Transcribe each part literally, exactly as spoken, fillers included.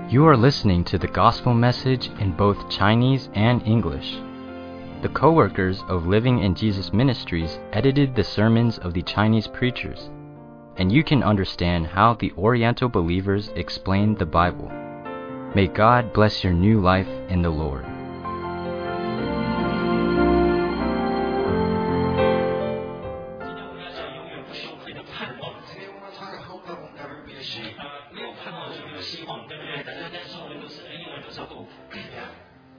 You are listening to the gospel message in both Chinese and English. The co-workers of Living in Jesus Ministries edited the sermons of the Chinese preachers, and you can understand how the Oriental believers explained the Bible. May God bless your new life in the Lord. 今天我们要讲永远不羞愧的盼望。 Today we want to talk about hope that will never be ashamed. 呃，没有盼望就没有希望，对不对？大家在中文都是英文都是 hope。 Yeah.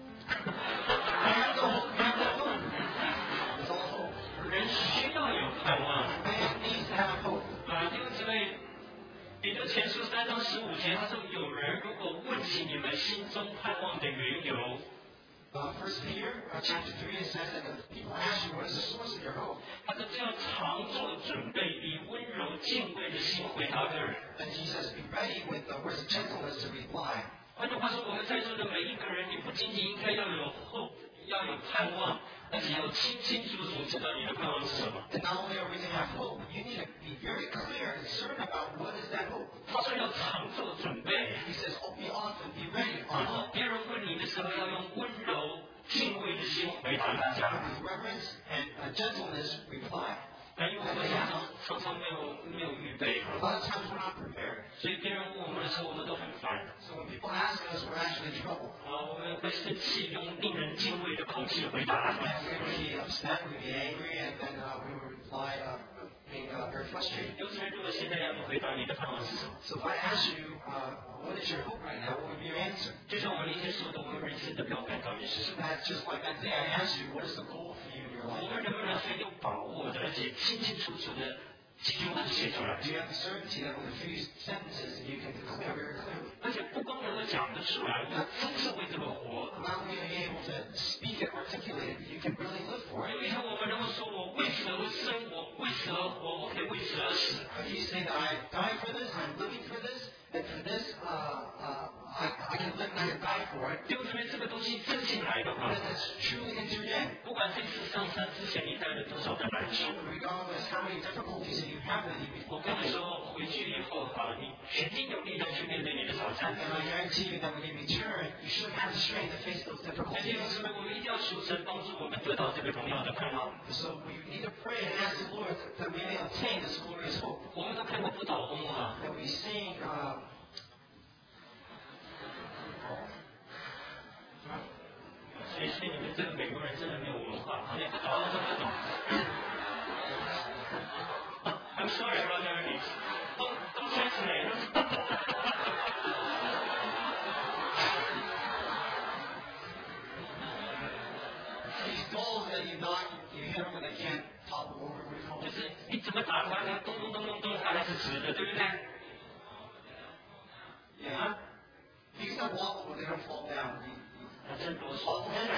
We have the hope. We have the hope. It's all hope. 人需要有盼望。 Man needs to have hope. 啊，弟兄姊妹，彼得前书三章十五节，他说：“有人如果问起你们心中盼望的缘由， Uh, First Peter uh, chapter three it says that if people ask you what is the source of your hope, 他说就要常做准备，以温柔敬畏的心回答个人。” then he says be ready with the words of gentleness to reply. 换句话说，我们在座的每一个人，你不仅仅应该要有 hope， 要有盼望，而且要清清楚楚知道你的盼望是什么。 And not only are we to have hope, you need to be very clear and certain about what is that hope. 他说要常做准备， He says, oh, be often, be ready 然后 often. 别人问你的时候，要用温柔敬畏的心回答大家。 With reverence and uh, gentleness reply. 那因为我们常常常常没有没有预备， A lot of times we're not prepared. 所以别人问我们的时候，我们都很烦。 So when people ask us, we're actually in trouble. 啊，我们会生气，用令人敬畏的口气回答他们。 And we would be upset, we'd be angry, and then uh, we would reply uh, being uh, very frustrated. 有些人如果现在要你回答你的盼望是什么？ So if I ask you, uh, what is your hope right now, what would be your answer? 就像我们那天说的，我们人生的标杆到底是什么？ That's just like that day I asked you, what is the goal for you in your 我 life? 们能不能很有把握的，而且清清楚楚的几句话就写出来？ Do you have the certainty that with a few sentences you can declare very clearly? 而且不光能够讲得出来，我真是为这个活。 Not only are you able to speak it, articulate it, but you can really live for it. 有一天我们能够说，我为此而生，我为此而活，我可以为此而死。 If you say that I died for this, I'm living for this, and for this, uh, uh, I, I can live and I can die for it, 弟兄姊妹，这个东西真进来的话， then it's truly entered in. 不管这次上山之前你带了多少的难处， Regardless how many difficulties that you have with you 我 before 跟你 coming. 说，回去以后啊，你肯定有力量去面对你的挑战。 And I guarantee you that when you return, you should have the strength to face those 弟兄 difficulties. 姊妹，我们一定要求神帮助我们得到这个荣耀的盼望。 So we need to pray and ask the Lord that we may obtain this glorious hope. 我们都看过不倒翁啊， That we sing, uh, 所以所以你们这个美国人真的没有文化，连不倒翁都不懂。I'm sorry, brother. Don't don't translate. these balls that you knock, you hit them and they can't topple over. What do you call 就 it? 是你怎么打出来，它咚咚咚咚咚，它还是直的，对不对？ Yeah. These don't wobble, but they don't fall down. You- 他真啰 you 嗦。 fall over.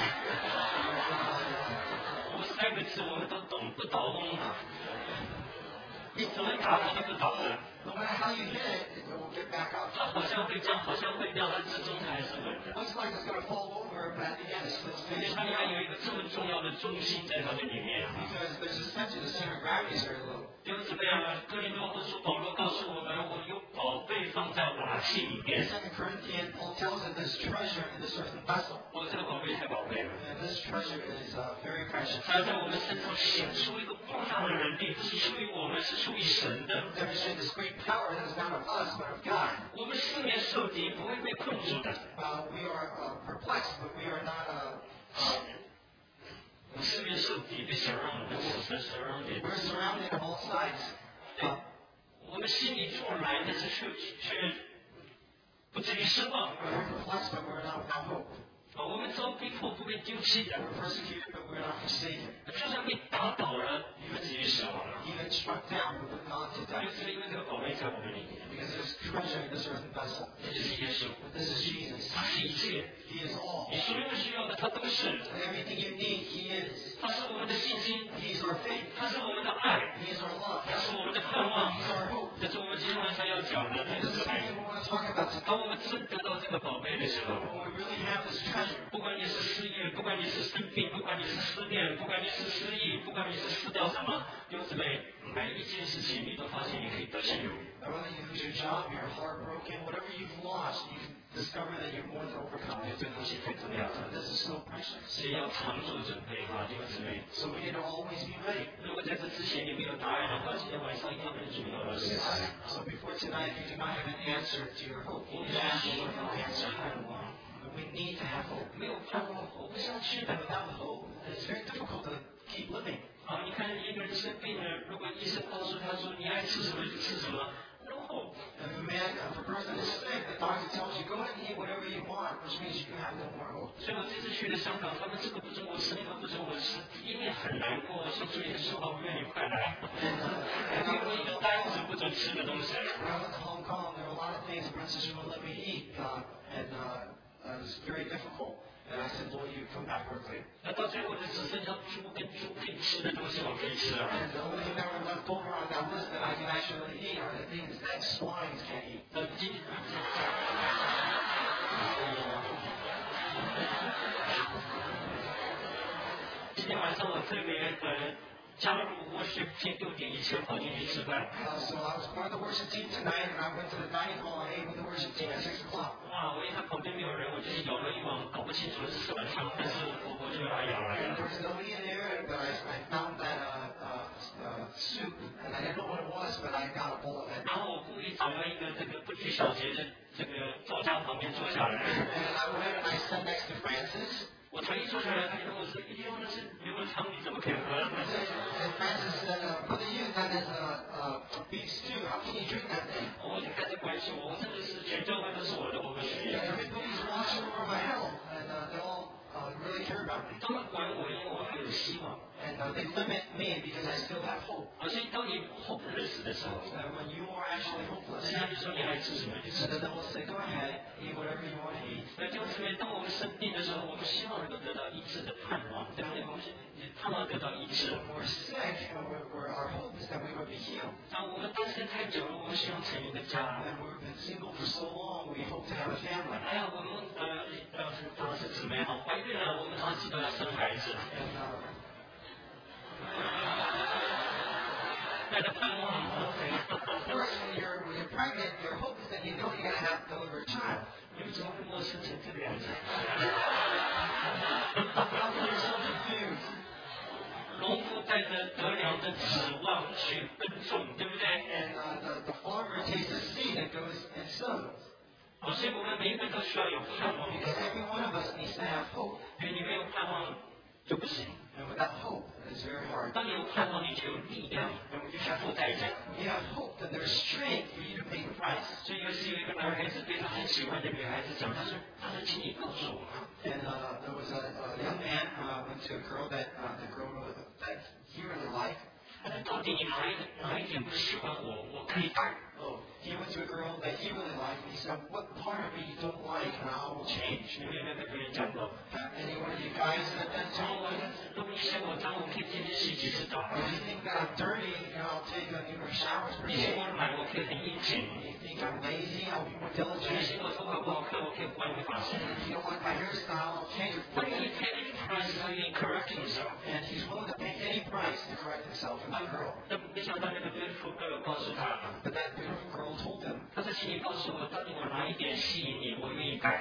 我们三个字我们都懂，不倒翁啊。你怎么打它都不倒的， No matter how you hit it, it will get back up. 它好像会降，好像会掉，它始终它还是稳的。 Looks like it's going to fall over, but at the end it splits 因为 finish. 它应该有一个这么重要的中心在它的里面。 Because there's a sense of the center of gravity is very low. 弟兄姊妹啊，哥林多后书保罗告诉我们，我有宝贝放在瓦器里 In 面。 Second Corinthians, Paul tells us there's treasure in this earthen vessel. 我这个宝贝太宝贝了， And this treasure is uh, very precious. 它在我们身上显出一个不一样的能力，不是出于我们，是出于神的。 Demonstrate this great power that is not of us, but of God. 我们四面受敌，不会被困住的。 Uh, we are uh, perplexed, but we are not. Uh, uh, 我们四面受敌，被神让我们死神神让点。 we're surrounded on all sides. 对，我们心里作难，但是却却不至于失望。 We're perplexed, but we're not without hope. 啊，我们遭逼迫，不被丢弃的。 We're persecuted, but we're not forsaken. 就算被打倒了，也不至于失望。 Even struck down, we would not to 就 death. 是因为这个宝贝在我们里面， Because there's treasure in this earthen vessel. 这就是耶稣， This is Jesus. 他是一切， He is all. 你所有需要的他都是。 And everything you need, He is. 他是我们的信心， He is our faith. 他是我们的爱， He is our love. 他是我们的盼望。 He is our hope. 这是我们今天晚上要讲的。 This is something we want to talk about today. 当我们真得到这个宝贝的时候， When we really have this treasure, 不管你是失业，不管你是生病，不管你是失恋，不管你是失忆，不管你是失掉什么，弟兄姊妹，每一件事情你都发现你可以得胜有余。 whether you lose your job, you're heartbroken, whatever you've lost, you can discover 这个东西太重要了， This is so precious. 所以要常做准备哈，弟兄姊妹。 So we need to always be ready. 如果在这之前你没有答案的话，今天晚上一定要跟主要老师谈。 So before tonight, if you do not have an answer to your hope, 我 you 们 need to ask 需 for 要 no 有 answer. 盼望， We need to have hope. 没有盼望活不下去的。 Without hope, it's very difficult to keep living. 啊，你看一个人生病了，如果医生告诉他说你爱吃什么就吃什么 ，no hope。 If a man, if a person is sick, the doctor tells you go ahead and eat whatever you want, which means you have no more hope. 所以我这次去了香港，他们这个不准我吃，那个不准我吃，一面很难过，说主耶稣啊，我愿你快来，给我一个单子不准吃的东西。 When I went to Hong Kong, there were a lot of things the princess wouldn't let me eat, uh, and uh, it was very difficult. And I said, Lord, you come back quickly. 那到最后就只剩下猪跟猪可以吃的东西我可以吃了。 And the only thing that were left over on that list that I can actually eat are the things that swines can't eat. 呃，今今天晚上我特别呃加入worship team六点以前跑进去吃饭。 Uh, so I was part of the worship team tonight, and I went to the dining hall and ate with the worship team at six o'clock. 哇！我一看旁边没有人，我就舀了一碗，搞不清楚是什么汤，但是我我就把它舀来 And 了。 there was nobody in there, but I, I found that uh, uh, uh, soup, and I didn't know what it was, but I got a bowl of it. 然后我故意找了一个这个不拘小节的这个作家旁边坐下来。 And I went and I sat next to Francis. 我才一坐下来，他就跟我说：“一定要的是牛肉汤，你怎么可以喝？” And Francis said, uh, Brother Yu, that is a, a beef stew. How can you drink that thing? 我就开始关心我，我真的是全教会都是我的，我不需要。 And everybody's watching over my health, and uh, they all uh, really care about me. 他们管我，因为我还有希望。 And uh, they limit me because I still have hope. 好像当你 hopeless 的时候， And when you are actually 人 hopeless, 家就说你爱吃什么就吃 so。the devil will say, go ahead, eat whatever you want to eat. 那弟兄姊妹，当我们生病的时候，我们希望能够得到医治的盼望，对不对？我们是盼望得到医治。 When we're sick, and we're, we're, our hope is that we would be healed. 啊，我们单身太久了，我们希望成一个家。 And we've been single for so long, we hope to have a family. 哎呀，我们呃呃当时姊妹哈怀孕了，我们当时都要生孩子。 And, uh, 带着盼望。 of course, when you're, when you're pregnant, your hope is that you know you're going to have to deliver a child. 你们怎么会陌生成这个样子？ How can you so confused? 农夫带着得粮的指望去耕种，对不对？ And uh, the, the farmer takes the seed that goes and sows. 好，所以我们每一个人都需要有盼望， Because every one of us needs to have hope. 因为你没有盼望就不行。 And without hope, it's very hard. 当你有盼望，你就有力量，去付代价。 When you have hope, then there's strength for you to pay the price. 所以有时有一个男孩子对他很喜欢的女孩子讲，他说：“他说，请你告诉我， And uh, there was a, a young man uh, went to a girl that uh, the girl that he really liked. 到底你哪一个哪一点不喜欢我，我可以改。” Oh, he went to a girl that he really liked. And he said, "What part of me you don't like, and I will change." 你们有没有跟别人讲过？ Have any one of you guys said that 然后 to 我 me? 如果你嫌我脏，我可以天天洗几次澡。 If you think that I'm dirty, you know, I'll take uh, numerous showers per 你嫌 day. 我懒，我可以很殷勤。 You think I'm lazy, I'll be more 你 diligent. 嫌我头发不好看，我可以换一个发型。 If you don't like my hairstyle, I'll change it for But you. he paid any price to even correct himself. And he's willing to pay any price to correct himself in that girl. 那没想到那个 beautiful girl 告诉他， But that beautiful girl told him, 他说：“请你告诉我，到底我哪一点吸引你，我愿意改。”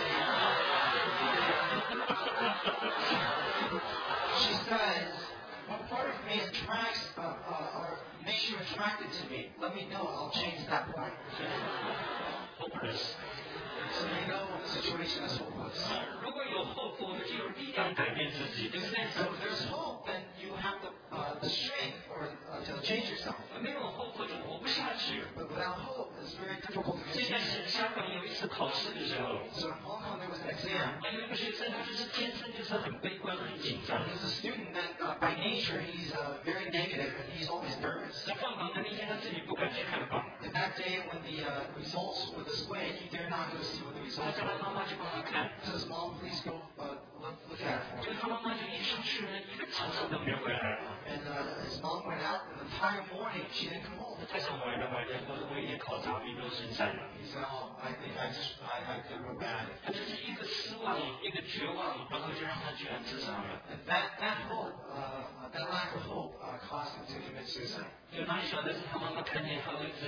she says, what part of me attracts uh, uh, or makes you attracted to me? Let me know, I'll change that point. Hopeless。 So you know the situation is hopeless. 如果有后果，我们就有力量改变自己，对不对？ So if there's hope, then you have the, uh, the strength or, uh, to change yourself. 没有后果就活不下去。 But without hope, it's very difficult to 现在 continue. 是香港有一次考试的时候， So in Hong Kong, there was an exam. 有一个学生他就是天生就是很悲观、很紧张。 He's a student that, uh, by nature, he's uh, very negative and he's always nervous. 在放榜的那天，他自己不敢去看榜， And that day, when the uh, results were displayed, he dared not go see what the 他 results 叫他 were. 妈妈去帮他看。 He says, Mom, please go uh, look, look at it for 就 me. 他妈妈就一上去了，一个早上都没有回来。 And uh, his mom went out, and the entire morning she didn't come home. 太想玩了，玩的我我一点考察并都身上了。 He said, oh, I think I just, I, I did real bad. 他就是一个失望，一个绝望，然后就让他居然自杀了。 And that, that hope, uh, that lack of hope uh, caused him to commit suicide. 就哪里晓得是他妈妈看见他儿子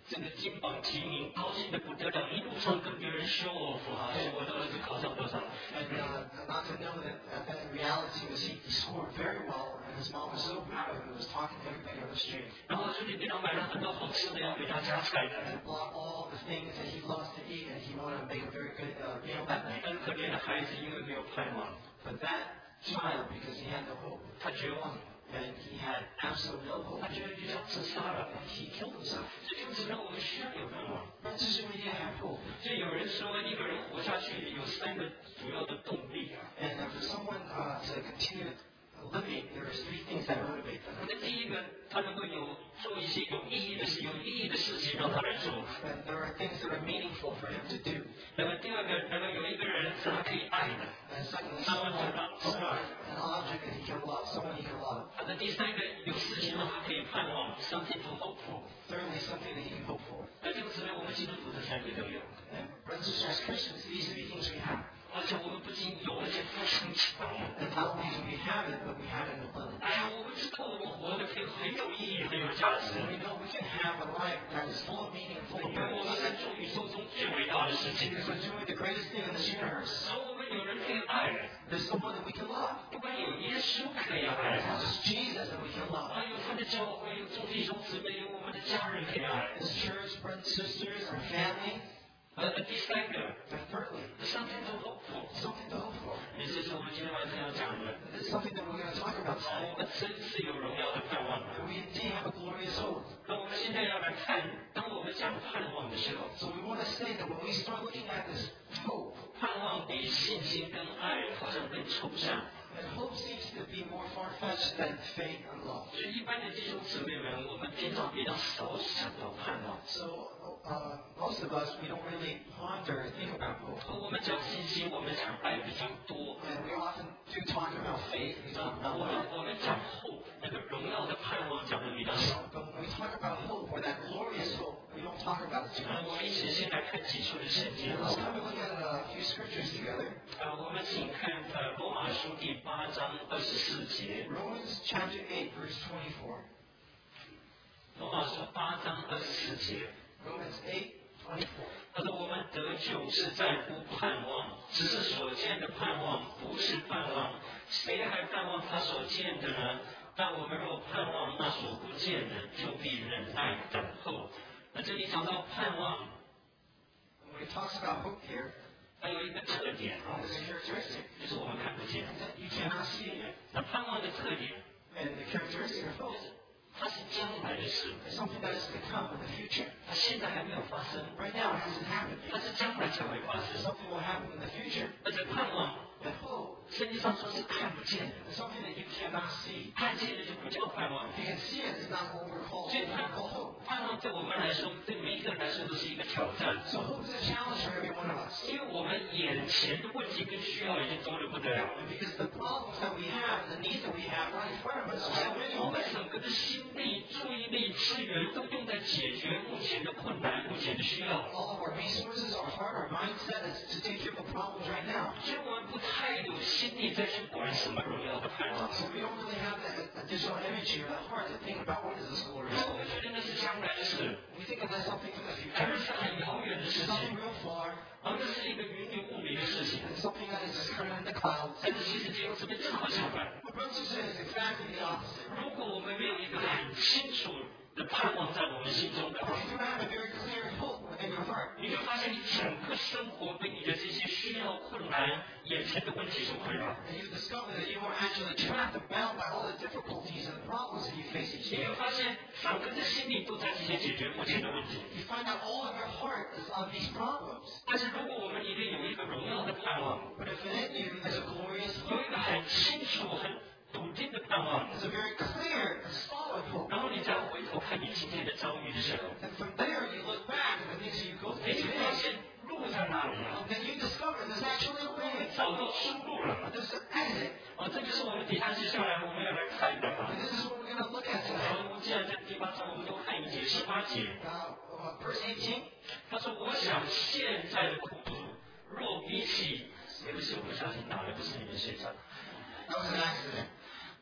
这个金榜题名，高兴的不得了，一路上跟别人 show off 啊，说我的儿子考上多少。 And uh, not to know that, uh, that in reality was he scored very well, and his mom was so proud of him, and was talking to everybody on the street. 然后兄弟给他买了很多好吃的，要给他加菜的。 And bought all the things that he loves to eat, and he wanted to make a very good uh, meal that night. 很可怜的孩子，因为没有盼望， But that child, because he had no hope, 他绝望了， and he had absolutely no hope, 他觉得就要自杀了。 he killed himself. 这就知道我们需要有盼望。 But just we need to have hope. 就有人说，一个人活下去有三个主要的动力啊。 And uh, for someone uh, to continue living, there are three things that motivate them. 那第一个，他能够有做一些有意义的事，有意义的事情让他来做。 And there are things that are meaningful for him to do. 那么第二个，能够有一个人是他可以爱的， And secondly, 他们 someone, 知道是 someone, 爱。 an object that he can love, someone he can love. 他的第三个，有事情让他可以盼望，something to hope for。 Thirdly, something that he can hope for. 那这个时候，我们基督徒这三个都有， And brothers and sisters, as Christians, these three things we have. 而且我们不仅有，而且非常强。 And not only do we have it, but we have it in abundance. 哎呀，我们知道我们活着可以很有意义，很有价值。 And we know we can have a life that is full of meaning, full of 因为我们 purpose. 在做宇宙中最伟大的事情。 Because we're doing the greatest thing in this universe. 然后我们有人可以爱， There's someone that we can love. 不管有耶稣可以爱， It's not just Jesus that we can love. 还有他的教会，有众弟兄姊妹，有我们的家人可以爱。 His church, brothers and sisters, our family. 呃，第三个， And thirdly, something to hope for， something to hope for. 也就是我们今天晚上要讲的。 This is something that we're going to talk about 我 today. 们真是有荣耀的盼望的。 We indeed have a glorious hope. 那我们现在要来看，当我们讲盼望的时候， So we want to say that when we start looking at this hope, 盼望比信心跟爱好像更抽象。 and hope seems to be more far-fetched than faith and love. 所以一般的弟兄姊妹们，我们平常比较少想到盼望。 So uh, most of us, we don't really ponder or think about hope. 我们讲信心，我们讲爱比较多。 And we often do talk about faith, we talk 我 about 们 love. 我们讲后那个荣耀的盼望讲的比较少。 But when we talk about hope, or that glorious hope, we don't talk about it too 那 much. 我们一起先来看几处的圣经。 Let's come and look at a few scriptures together. 呃，我们请看呃罗马书第八章二十四节。 Romans chapter eight, verse twenty-four. 罗马书八章二十四节。 Romans eight, twenty-four. 他说：“我们得救是在乎盼望，只是所见的盼望不是盼望。谁还盼望他所见的呢？但我们若盼望那所不见的，就必忍耐等候。”那这里讲到盼望， When it talks about hope here, 它有一个特点， there's a characteristic 就是我们看不见。 that you cannot see. 那盼望的特点， And the characteristic of hope 它是将来的事， is something that is to come in the future. 它现在还没有发生， Right now, it hasn't happened 它 yet. 是将来才会发生。 Something will happen in the future. 而且盼望， And hope 圣经上说是看不见的， is something that you cannot see. 看见的就不叫盼望。 If you can see it, it's not what we're called, 所以 what 盼 we're called hope. 盼望对我们来说，对每一个人来说都是一个挑战， So hope is a challenge for every one of us. 因为我们眼前的问题跟需要已经多得不得了。 And because the problems that we have, the needs that we have right in front of us are so many 我们 already. 整个的心力、注意力、资源都用在解决目前的困难、目前的需要， All of our resources, our heart, our mindset is to take care of the problems right now. 所以我们不太有心力再去管什么荣耀的盼望。 So we don't really have that additional energy or that heart to think about what is this glorious 我 hope. 们觉得那是将来的事， We think of that something from the 而 future. 是很遥远的事 Something 情， real far, 而那是一个云里雾里的事情。 and something that is just kind of in the clouds. 但是其实结果这边正好相反。 But brothers and sisters, it's exactly the opposite. 如果我们没有一个很清楚的盼望在我们心中的话， If you don't have a very clear hope within your heart, 你就发现你整个生活被你的这些需要、困难、眼前的问题所困扰。 and you discover that you are actually trapped and bound by all the difficulties and problems that you face each 你 day. 会发现整个的心里都在这些解决目前的问题。 You find out all of your heart is on these problems. 但是如果我们里面有一个荣耀的盼望， But if within you is a glorious 有 hope, 一个很清楚、很笃定的盼望， it's a very clear and solid hope. 然后你再回头看你今天的遭遇的时候， And from there, you look back at the things that you go 你 through 就发 today, 现路在哪里啊？ and you discover there's actually a way. 找到出路了。 There's an exit. 啊，这就是我们底下接下来我们要来看的啊。 And this is what we're going to look at 然 today. 后我们既然在第八章，我们都看一节十八节。 Uh, uh, verse eighteen. 他说：“我想现在的苦楚，若比起，对不起，我不小心打的不是你的学长。 That was an accident.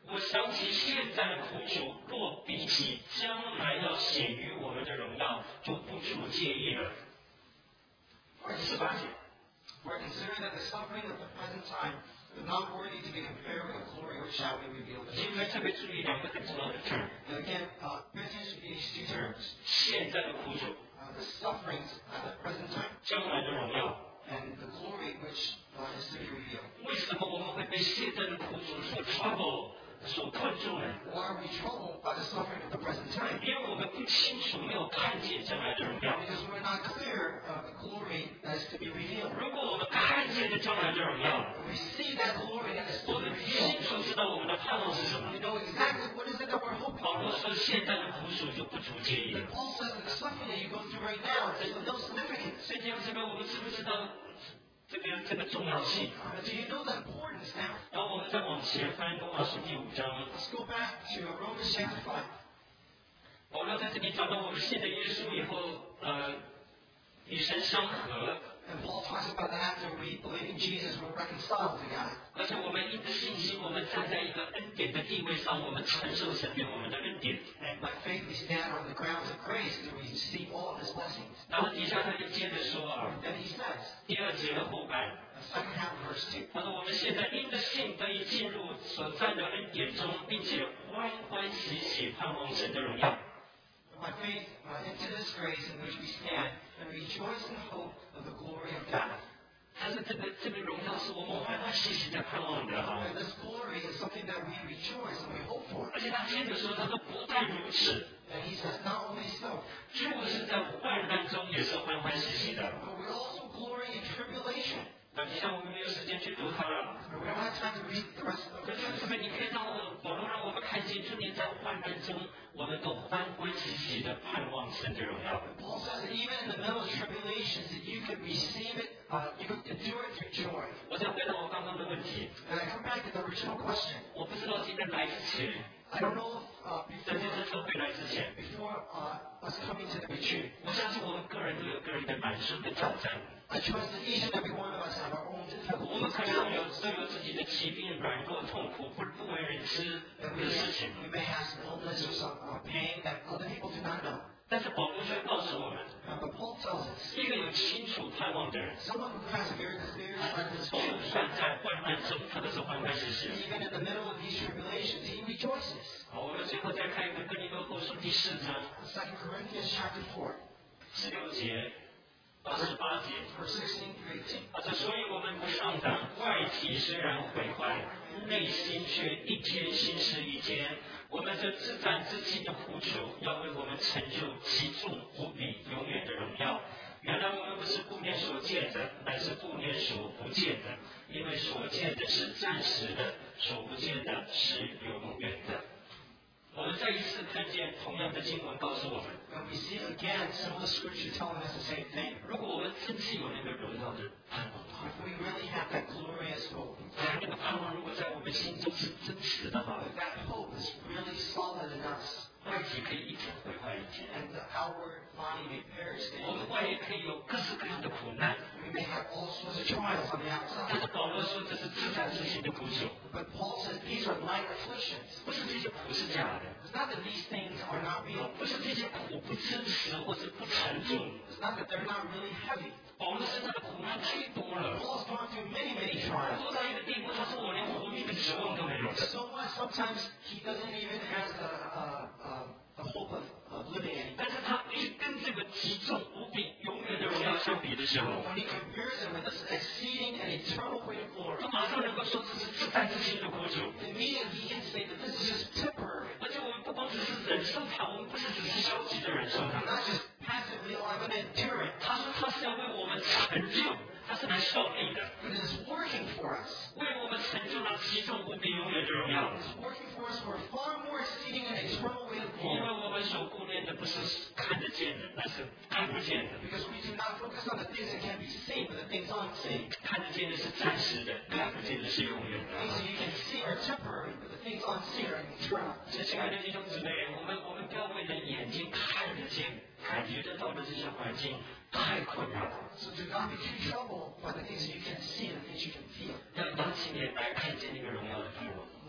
我想起现在的苦楚，若比起将来要显于我们的荣耀，就不出介意了。十八节。 For consider that the suffering of the present time is not worthy to be compared with the glory which shall be revealed. 今天特别注意两个很重要的 term。 And again, uh, pay attention to these two terms. 现在的苦楚， Uh, the sufferings at the present time 将来的荣耀。 and the glory which uh, is to be revealed. 为什么我们会被现在的苦楚所 trouble 所困住呢？ Why are we troubled by the suffering of the present time? 因为我们不清楚，没有看见将来的荣耀。 Because we're not clear of the glory that is to be revealed. 如果我们看见了将来的荣耀， When we see that glory that is 我 to be 们 revealed, 清楚知道我们的盼望是什么。 we know exactly what is it that we're hoping 保罗 for. 说，现在的苦楚就不足介意了。 Paul says that the suffering that you go through right now is of no significance. 所以这样这边我们知不知道这个这个重要性？ Uh, do you know the importance now? 然后我们再往前翻罗马书第五章， Let's go back to Romans chapter five. 保罗在这里讲到我们信了耶稣以后，呃，与神相合， And Paul talks about that after we believe in Jesus, we're reconciled to God. 而且我们因着信心，我们站在一个恩典的地位上，我们承受神给我们的恩典。 And by faith we stand on the grounds of grace to receive all of his blessings. 然后底下他就接着说啊， Then he says, 第二节的后半， the second half of verse two, 他说我们现在因着信得以进入所占的恩典中，并且欢欢喜喜盼望神的荣耀。 by faith uh, into this grace in which we stand and rejoice in hope of the glory of God. 但是这个这个荣耀是我们欢欢喜喜的盼望的哈。 And this glory is something that we rejoice and we hope for. 而且他接着说，他说不但如此， And he says, not only so, 就是在患难中也是欢欢喜喜的。 but we also glory in tribulation. 那你像我们没有时间去读它了。 We don't have time to read the rest of 可 the 是这 verse. 边你可以让我保罗让我们看见，就连在患难中，我们都欢欢喜喜的盼望神的荣耀。 Paul says that even in the middle of tribulations, that you could receive it, uh, you could endure it through joy. 我再回到我刚刚的问题， And I come back to the original question. 我不知道今天来之前， I don't know if uh, 在这 before, 次特会来之前， before uh, us coming to the retreat, 我相信我们个人都有个人的难处跟挑战。 I trust that each and every one of us have our own 我们 difficulties 可 and 能有 challenges. 都有自己的疾病、软弱、痛苦、不不为人知 And 的 we, 事情。 we may have some illness or some uh, pain that other people do not know. 但是保罗却告诉我们， Uh, but Paul tells us, 一个有清楚盼望的人， someone who has a very clear sight of his 就 hope, 算在患难中，他都是欢欢喜喜。 even in the middle of these tribulations, he rejoices. 好，我们最后再看一个哥林多后书第四章 Second Corinthians chapter four, 十六节到十八节。 verse sixteen through eighteen. 啊，这所以我们不上当，外体虽然毁坏，内心却一天新事一天。我们这自战自弃的苦求，要为我们成就极重无比永远的荣耀。原来我们不是顾念所见的，乃是顾念所不见的，因为所见的是暂时的，所不见的是永远的。我们再一次看见同样的经文告诉我们， And we see again some of the scripture telling us the same thing. 如果我们真是有那个荣耀的盼望， If we really have that glorious hope, 那个盼望如果在我们心中是真实的话， if that hope is really solid in us, 外体可以一天毁坏一天， and the outward body may perish 我们 daily, 外也可以有各式各样的苦难。 we may have all sorts of trials on the 但 outside. 是保罗说这是自战自行的苦求， But Paul says these are light afflictions. 不是这些苦是假的， It's not that these things are not real. 不是这些苦不真实或是不沉重。 It's not that they're not really heavy. 保罗身上的苦难太多了， Paul's gone through many, many trials. 多到一个地步，他说我连活命的指望都没有了。 So much sometimes he doesn't even have the, uh, uh, the hope of, of living anymore. 但是他一跟这个极重无比永远的荣耀相比的时候， When he compares it with this exceeding and eternal weight of glory, 他马上能够说这是自战自行的苦求。 immediately he can say that this is just temporary. 而且我们不光只是忍受它，我们不是只是消极的忍受它。 I'm not just passively, oh, I'm going to endure it. 他说他是要为我们成就，他是来效力的， But it is working for us. 为我们成就那极重无比永远的荣耀。 It's working for us for far more exceeding and eternal weight of 因为 glory. 我们所顾念的不是看得见的，那是看不见的。 Because we do not focus on the things that can be seen, but the things unseen. 看得见的是暂时的，看不见的是永远 The things 的。 that you can see are temporary, but the things unseen are eternal. 所以，亲爱的弟兄姊妹，我们我们不要为了眼睛看得见、感觉得到的这些环境太困扰了， So do not be too troubled by the things that you can see and the things you can feel. 要扬起脸来看见那个荣耀的盼望。 Lift up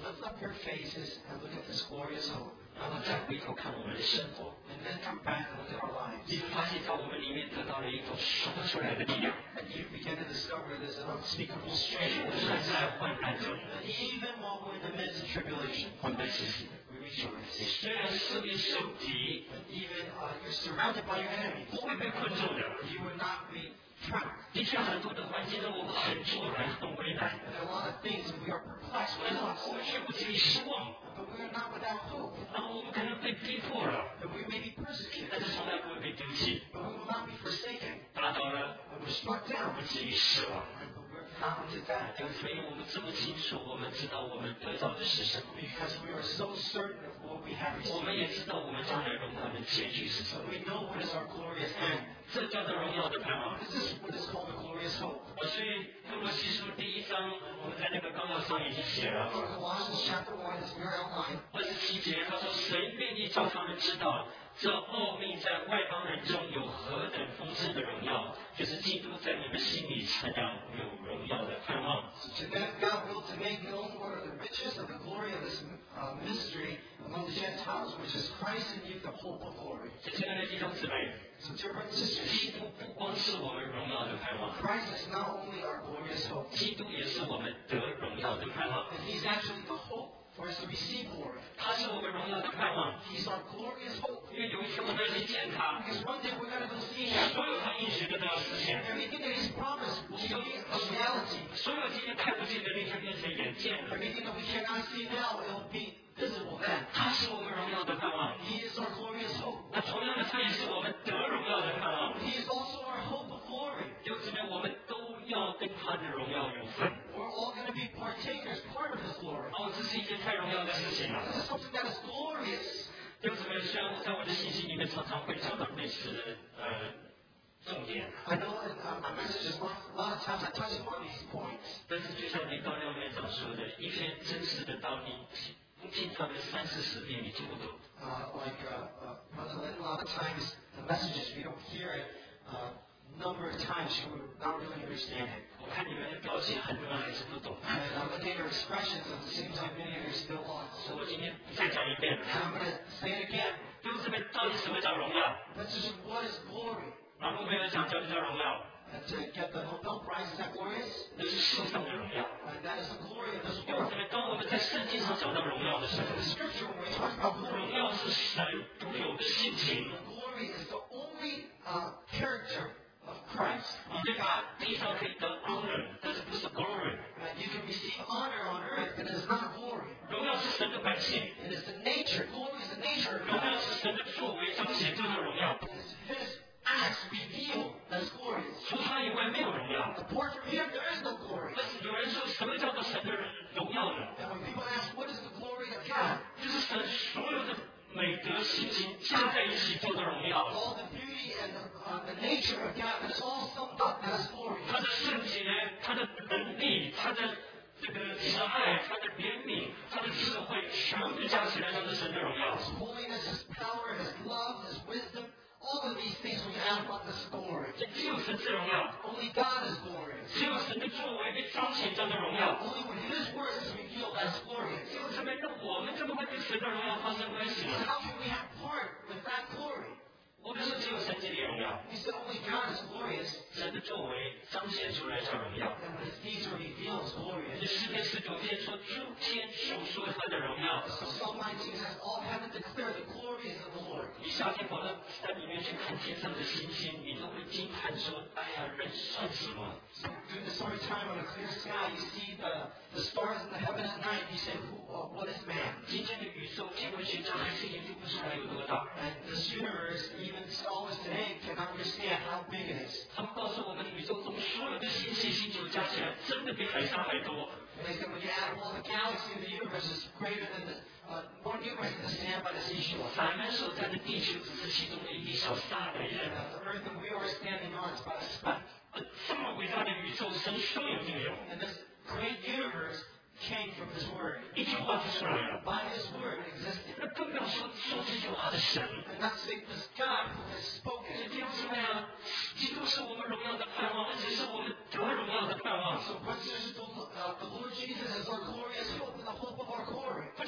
your faces and look at this glorious hope. 然后再回头看我们的生活， And then come back and look at our lives. 你就发现在我们里面得到了一种说不出来的力量。 And you begin to discover this unspeakable 虽 strength. 然在患难中， And even while we're in the midst of tribulation, 患难时期， we rejoice. 虽然四面受敌， But even uh, you're surrounded by your enemies, 不会被困住的。 you will not be trapped. 的确，很多的环境中我们很挫然、很为难， And there are a lot of things that we are perplexed 但 with, 是我们却不至于失望。 but we are not without hope. 然后我们可能被逼迫了， And we may be 但 persecuted, 是从来不会被丢弃。 but we will not be forsaken. 打倒了， And we're struck 不 down, 至于失望。 but we're found to death. 因为我们这么清楚，我们知道我们得到的是什么， Because we are so certain of what we have 我们 received. 也知道我们将来荣耀的结局是什么。 We know what is our glorious end. 这叫做荣耀的盼望。 This is what is called a glorious hope. 我所以哥罗西书第一章，我们在那个纲要上已经写了。 In Colossians chapter one is your outline. 二十七节他说，神愿意叫他们知道，这奥秘在外邦人中有何等丰盛的荣耀，就是基督在你们心里才要有荣耀的盼望。 So to them God willed to make known what are the riches of the glory of this uh, mystery among the Gentiles, which is Christ in you, the hope of glory. 亲爱的弟兄姊妹， So dear brothers and sisters, 基督不光是我们荣耀的盼望， Christ is not only our glorious hope, 基督也是我们得荣耀的盼望。 and He's actually the hope for us to receive glory. 他是我们荣耀的盼望， He's our glorious hope. 因为有一天我们要去见他， Because one day we're going to go see Him. 所有他应许的都要实现。 Everything that He's promised will be a reality. 所有今天看不见的那天变成眼见了。 Everything that we cannot see now, it will be visible then. 他是我们荣耀的盼望。 He is our glorious hope. 那同样的，他也是我们得荣耀的盼望。 He is also our hope of glory. 就这边我们都要跟他的荣耀有份。 We're all going to be partakers, part of His glory. 哦，这是一件太荣耀的事情了。 This is something that is glorious. 就这边虽然我在我的信息里面常常会讲到类似的呃重点， I know in uh, my messages, a lot, a lot of times I touch upon these points. 但是就像林道亮院长说的，一篇真实的道理，不听他们三四十遍你听不懂。 Uh, like uh, uh, Brother Lynn, a lot of times the messages, if you don't hear it a uh, number of times, you would not really understand it. 我看你们的表情，很多人还是不懂。 And I'm looking at your expressions, and it seems like many of you are still lost. 所以我今天再讲一遍。 And I'm going to say it again. 就这边到底什么叫荣耀？ That's just what is glory. 然后诺贝尔奖叫不叫荣耀？ And to get the Nobel Prize, is that glorious? 那是世上的荣耀。 And that is the glory of this 因为 world. 这边当我们在圣经上讲到荣耀的时 In 候， the scripture, when we talk about glory, 荣耀是神独有的性情。 glory is the only uh, character of Christ. 你在地上可以得 honor，但是不是 glory。 And you can receive honor on earth, but it is not glory. 荣耀是神的本性， It is the nature. Glory is the nature of 荣耀 God. 是神的作为彰显这个荣耀。 It is His acts revealed that is glorious. 除他以外没有荣耀。 Apart from Him, there is no glory. 但是有人说，什么叫做神的荣耀呢？ And when people ask, what is the glory of God? 就是神所有的美德性情加在一起叫做荣耀。 All the beauty and the, uh, the nature of God, it is all summed up as glory. 他的圣洁，他的能力，他的这个慈爱，他的怜悯，他的智慧，全部加起来叫做神的荣耀。 His holiness, His power, His love, His wisdom, all of these things we add up this glory. 这只有神是荣耀， Only God is glorious. 只有神的作为被彰显叫做荣耀。 Only when His word is revealed as glorious. 就这边，那我们怎么会跟神的荣耀发生关系呢？ How can we have part with that glory? 我们说只有神这里荣耀， We said only God is glorious, 神的作为彰显出来叫荣耀。 and when His deeds are revealed as 这 glorious. 诗篇十九篇说，诸天述说他的荣耀。 So Psalm nineteen says, all heaven declare the glories of the Lord. 你夏天跑到山里面去看天上的星星，你都会惊叹说：“哎呀，人算什么？ So during the summertime on a clear sky, you see the, the stars in the heaven at night, you say, Who, uh, what is man? 今天的宇宙，天文学家还是研究不出来有多大。 And this universe, even scholars today cannot understand how big it is. 他们告诉我们，宇宙中所有的星系星球加起来，真的比海沙还多。 And they said when you add all the galaxies in the universe, it's greater than the, uh, more numerous than the sand by the seashore. 咱们所在的地球只是其中的一粒小沙而已。 And the earth that we are standing on is but a speck. 而这么伟大的宇宙，神说有就有， And this great universe came from His word. 一句话就出来了。 By His word it existed. 那更不要说说这句话的神。 And not say this God who has spoken. 弟兄姊妹啊，基督是我们荣耀的盼望，而且是我们得荣耀的盼望。 So brothers and sisters, the, uh, the Lord Jesus is our glorious hope and the hope of our glory. 他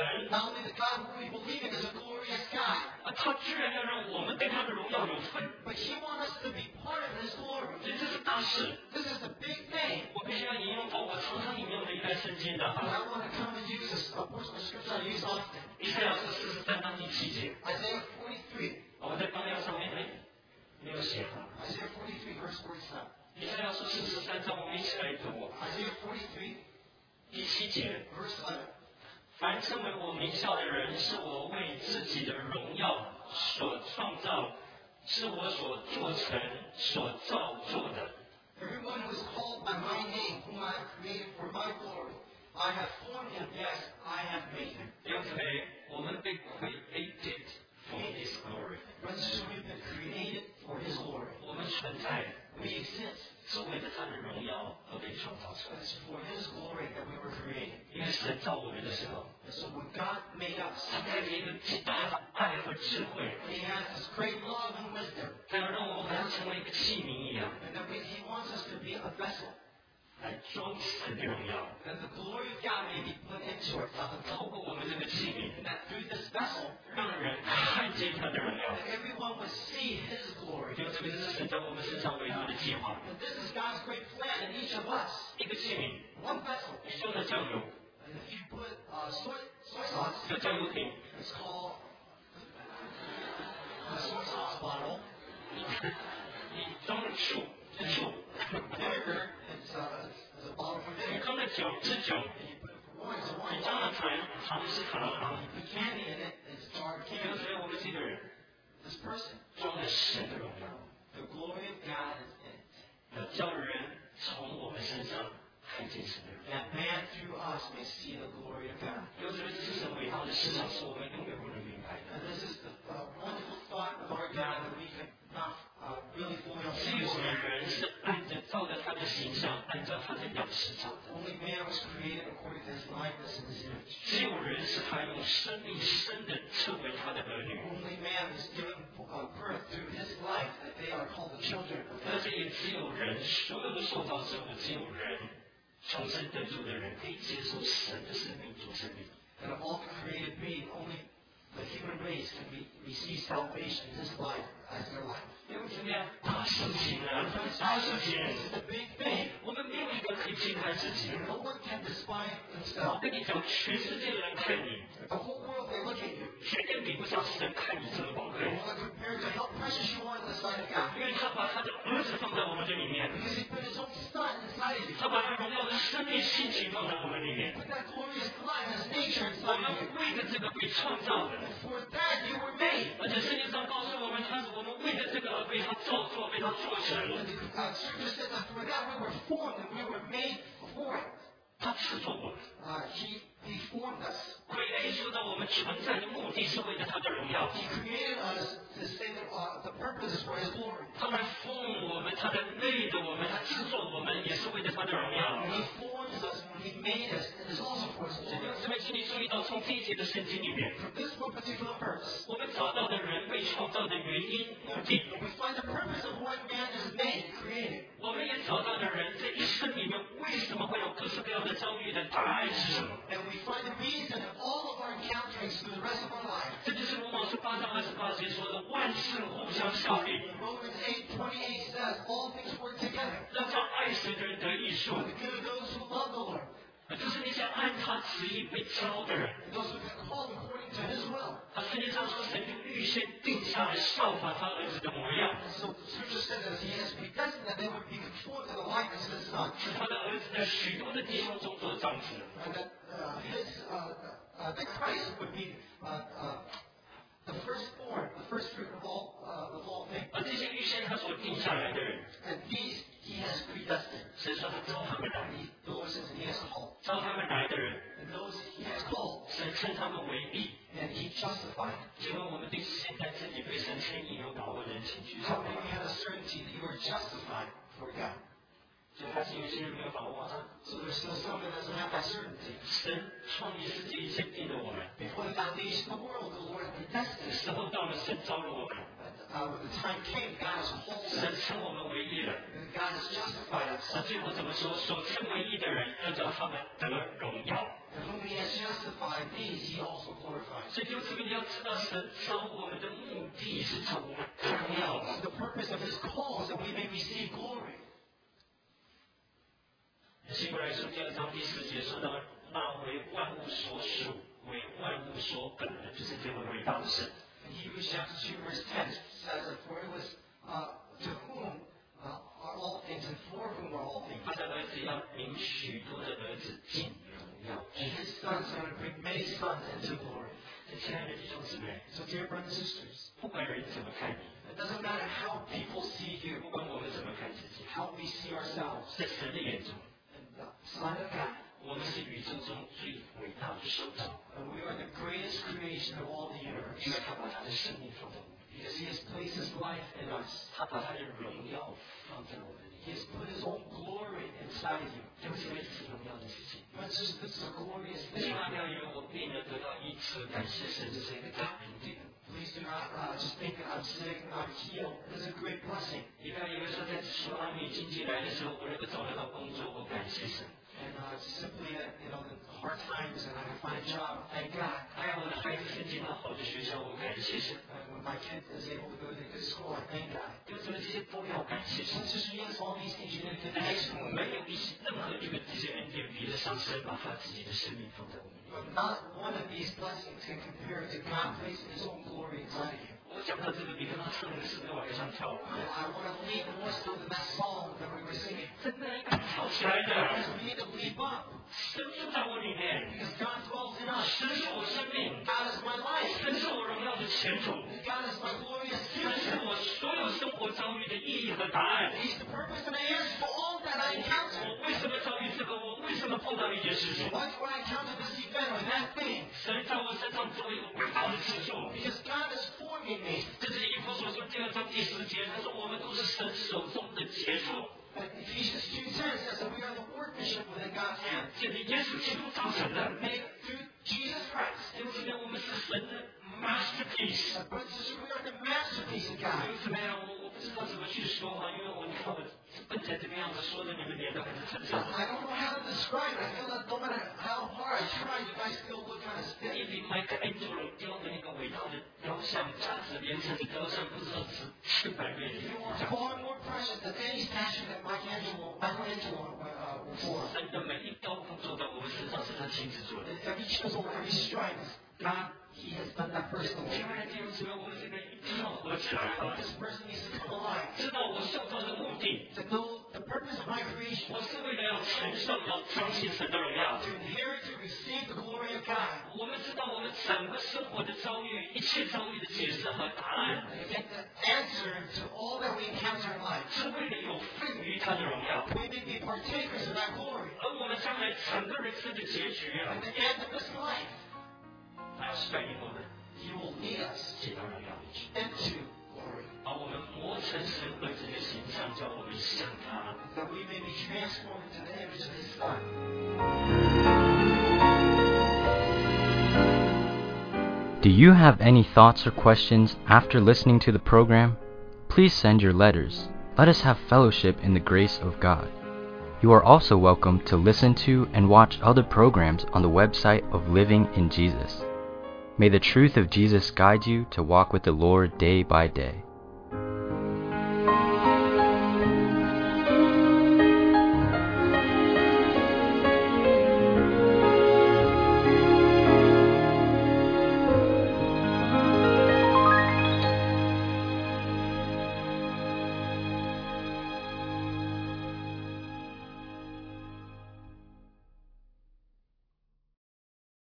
神， Not only the God who we believe in is a glorious God, 啊，他居然要让我们对他的荣耀有份， but He wants us to be part of His glory. 这这是大事。 This is a big thing. 我必须要引用到我常常引用的一段圣经的 And 哈， I want to come and use this, a portion of scripture I use often. 以赛亚书四十三章第七节， Isaiah forty-three. 我在纲要上面哎没有写哈。 Isaiah forty-three, verse forty-seven. 以赛亚书四十三章，我们一起来读 Isaiah forty-three, 第七节。 verse eleven. 凡称为我名下的人，是我为自己的荣耀所创造，是我所做成、所造作的。 Everyone who is called by my name, whom I have created for my glory, I have formed him, yes, I have made him. 弟兄姊妹，我们被 created for His glory， Brothers and sisters, we've been created for his glory. 我们存在 We exist. 是为了他的荣耀而被创造出来。 It's for his glory that we were created. 因为神造我们的时候， And so when God made us, 他带着一个极大的爱和智慧， he has this great love and wisdom. 他要让我们好像成为一个器皿一样， And that we, he wants us to be a vessel. 来装神的荣耀。 That the glory of God may be put into it. 透过我们这个器皿， And that through this vessel, 让人看见他的荣耀。 that everyone would see his glory. 就这个是神在我们身上伟大的计划。 And this is God's great plan in each of us. 一个器皿， One vessel. 你用的酱油 And if you put uh, soy, soy sauce, 叫酱油瓶， it's called the soy sauce bottle. 你装了醋，是醋。 Vinegar, it's, uh, it's a bottle of 你 vinegar. 装了酒是酒， And you put wine, it's a 你 wine 装了 bottle. 糖糖是糖啊。 You put candy in it, it's a jar of 比如 candy. 说我们这个人 This person, 装了神的荣耀， the glory of God is in it. 要叫人从我们身上看见神的荣耀。 That man through us may see the glory of God. 有这个这是神伟大的思想，是我们永远不能明白的。 And this is the uh, wonderful thought of our God that we can not uh, really fully 只有我们 understand. 人是按着照着他的形象，按照他的样式造的。 Only man was created according to his likeness and his image. 只有人是他用生命生的称为他的儿女， Only man is given uh, birth through his life that they are called the children of 而 God. 且也只有人，所有的受造之物，只有人重生得救的人可以接受神的生命做生命。 And of all the created being, only the human race can be, receive salvation in this life as their life. 因为怎么样？大事情啊，大事情！ This is a big thing. 我们没有一个可以轻看自己。 No one can despise 我 himself. 跟你讲，全世界的人看你， The whole world, they look at you. 绝对比不上神看你这么宝贵， Well, compared to how precious you are in the sight of God. 因为他把他的儿子放在我们这里面， Because he put his own son inside of you. 他把他荣耀的生命性情放在我们里面。 Put that glorious life, his nature 我 inside 们 of you. 为着这个被创造的， For that you were made. 而且圣经上告诉我们，他是我们为着这个而被他造作，被他做成。 And the uh, scripture says that for that we were formed and we were made for it. 他制作我们。 Uh, he, he formed us. 归类说到我们存在的目的是为了他的荣耀。 He created us to say that uh, the purpose is for his glory. 他来封我们，他来累的我们，他制作我们，也是为了他的荣耀。 When he formed us, when he made us, it is also for his 这 glory. 个这边请你注意到，从这一节的圣经里面， From this one particular verse, 我们找到的人被创造的原因、目的， we find the purpose of what man is made, created. 我们也找到的人这一生里面为什么会有各式各样的遭遇的答案是什么？ And we find the reason of all of our encounterings through the rest of our life. 这就是罗马书八章二十八节说的万事互相效力， Romans eight twenty-eight says, all things work together 让叫爱神的人得益处。 for the good of those who love the Lord, 就是那些按他旨意被招的人。 and those who have been called according to his will. 他圣经上说，神就预先定下来效法他儿子的模样， And so the scripture says that he has predestined that they would be conformed to the likeness of his son. 使他的儿子在许多的弟兄中做长子。 And that uh, his uh, uh, that Christ would be uh, uh, the firstborn, the first fruit of all uh, of all things. 而这些预先他所定下来的人， And these he has predestined. 神说他招他们来， He, the Lord says he has called. 招他们来的人， And those he has called, 神称他们为义。 and he justified. 请问我们对现在自己被神称义有把握的人，请举 How 手。 many of you have a certainty that you are justified for God? 就还是有些人没有把握啊。 So there's still some that doesn't have that certainty. 神创立世界以前定了我们， Before the foundation of the world, the Lord predestined. 时候到了，神招了我们， Uh, when the time came, God has called 神 us, 称我们为义了。 and God has justified us. 那最后怎么说？所称为义的人，要叫他们得荣耀。 And whom he has justified, these he also glorifies. 所以弟兄姊妹，你要知道神召我们的目的是叫我们荣耀。 The purpose of his call is that we may receive glory. 希伯来书第二章第四节说到，那为万物所属、为万物所本的，就是这位伟大的神。 In Hebrews chapter two, verse ten says that for it was uh, to whom uh, are all things, and for whom are all things. 他的儿子要领许多的儿子进荣耀。 And his son is going to bring many sons into glory. 亲爱的弟兄姊妹， So, dear brothers and sisters, 不管人怎么看你， it doesn't matter how people see you, 不管我们怎么看自己， how we see ourselves. 在神的眼中， In the sight of God, 我们是宇宙中最伟大的手掌， and we are the greatest creation of all the 因 universe. 为他把他的生命放在我们里面， Because he has placed his life in us. 他把他的荣耀放在我们里 He 面。 has put his own glory inside of you. 对不起，这是荣耀的事情。 But it's just, this is a glorious 千 thing. 万不要以为我病了得到医治，感谢神，这是一个大恩典。 Please do not uh, just think that I'm sick, I'm healed. This is a great blessing. 你不要以为说在求安慰经济来的时候，我能够找得到工作，我感谢神。 And uh, it's simply that, you know, the hard times and I can find a job, thank God. 还有我的孩子申请到好的学校，我感谢神。 And when my kid is able to go to a good school, I thank God. 对不起，这些都要感谢神。 Sisters, yes, all these things you didn't get next one. 没有一些任何一个这些恩典比得上神把他自己的生命放在我们里面。 But not one of these blessings can compare to God placing his own glory inside of you. 我讲到这个，你跟他唱的诗歌，我还想跳舞。 And I want to lead more so than that song that we were singing. 真的应该跳起来的。 Because we need to leap up. 神住在我里面， Because God dwells in us. 神是我生命， God is my life. 神是我荣耀的前途， God is my glorious 神是 future. 我所有生活遭遇的意义和答案。 He's the purpose and the answer for all that I encounter. 我为什么遭遇这个？我为什么碰到一件事情？ Why do I encounter this event or that thing? 神在我身上做一个伟大的制作。 Because God is forming me. 这是以弗所书第二章第十节，他说我们都是神手中的杰作， But Ephesians two ten says that we are the workmanship within God's hand. 借着耶稣基督造成的。 Made through Jesus Christ. 因此呢，我们是神的 masterpiece。 But sisters, we are the masterpiece of God. 因此呢，我我不知道怎么去说哈，因为我你看我笨成这个样子，说的你们脸都很沉重。 I don't know how to describe it. I feel that no matter how hard I try, you guys still look kind of 一 stiff. 比麦克安佐罗雕的那个伟大的雕像，价值连城的雕像，不知道值七百倍。 You are far more precious than any statue that Michelangelo, Michelangelo uh, will form. 神的每一雕工作在我们身上是他亲自做的。 Every chisel, every stripe, God, He has done that personally. 亲爱的弟兄姊妹，我们这个一定要活起来啊！ This person needs to come alive. 知道我受造的目的， To know the purpose of my creation. 我是为了要承受、要彰显神的荣耀。 To inherit, to receive the glory of God. 我们知道我们整个生活的遭遇，一切遭遇的解释和答案， To get the answer to all that we encounter in life. 是为了有份于他的荣耀。 We may be partakers of that glory. 而我们将来整个人生的结局啊 At，the end of this life, 他要率领我们 He will lead us 进到荣耀里去， into glory. 把我们磨成神儿子的形象，叫我们像他。 That we may be transformed into the image of His Son. Do you have any thoughts or questions after listening to the program? Please send your letters. Let us have fellowship in the grace of God. You are also welcome to listen to and watch other programs on the website of Living in Jesus. May the truth of Jesus guide you to walk with the Lord day by day.